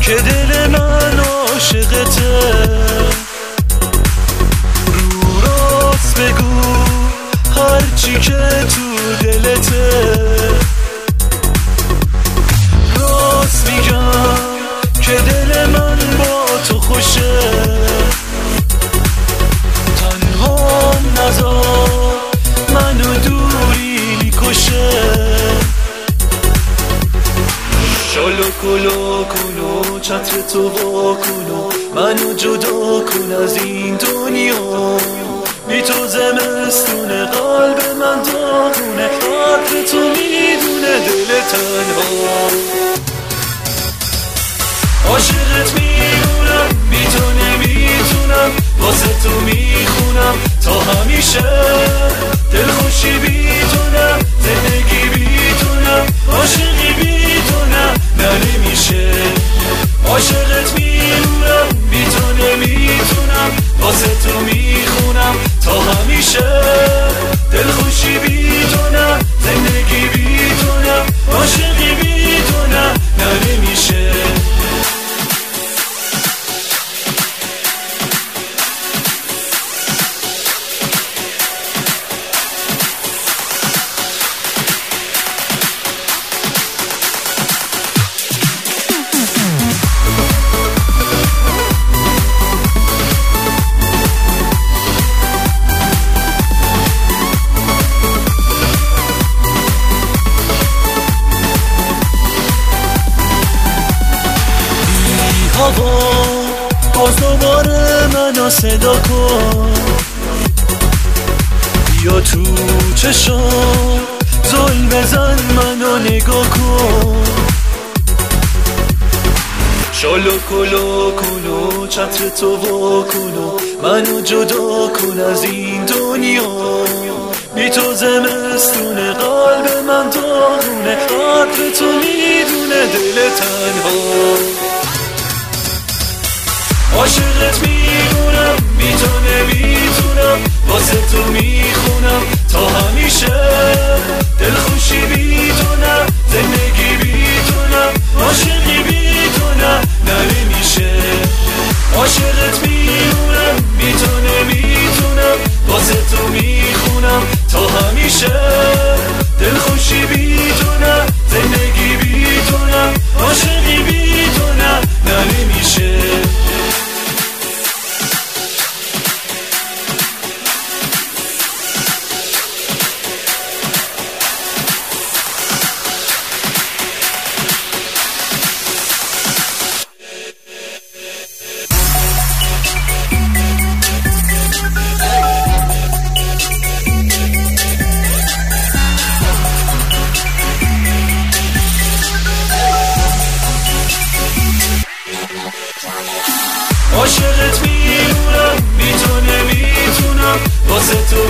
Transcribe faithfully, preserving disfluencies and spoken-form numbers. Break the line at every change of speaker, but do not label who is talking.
که دل من عاشقته. رو راست بگو هرچی که تو دلته. راست میگم که دل من با تو خوشه. تنها نذار منو دوری میکشه. شالو کلو کنو چتر تو وا کنو منو جدا کن از این دنیا. بی تو زمستونه قلب من داغونه. قدر تو میدونه دل تنها. عاشقت میمونم بی تو نمیتونم. واسه تو میخونم تا همیشه. دلخوشی بی تو نه زندگی بی تو نه. عاشقی بی تو نه نه نمیشه. عاشقت میمونم بی تو نمیتونم. واسه تو میخونم تا همیشه. دلخوشی بی تو نه زندگی بی تو نه. عاشقی بی تو نه نه نمیشه. باز دوباره منو صدا کن. بیا تو چشام زل بزن منو نگاه کن. شالو کلو کنو چتر تو وا کنو منو جدا کن از این دنیا. بی تو زمستونه قلب من داغونه. قدر تو میدونه دل تنها. عاشقت میمونم بی تو نمیتونم. واسه تو میخونم تا همیشه. دلخوشی بی تو نه زندگی بی تو نه. عاشقی بی تو نه نه نمیشه. عاشقت میمونم بی تو نمیتونم. واسه تو میخونم تا همیشه. دلخوشی بی تو نه زندگی بی تو نه. عاشقی بی تو نه نه نمیشه. عاشقت میمونم بی تو نمیتونم. واسه تو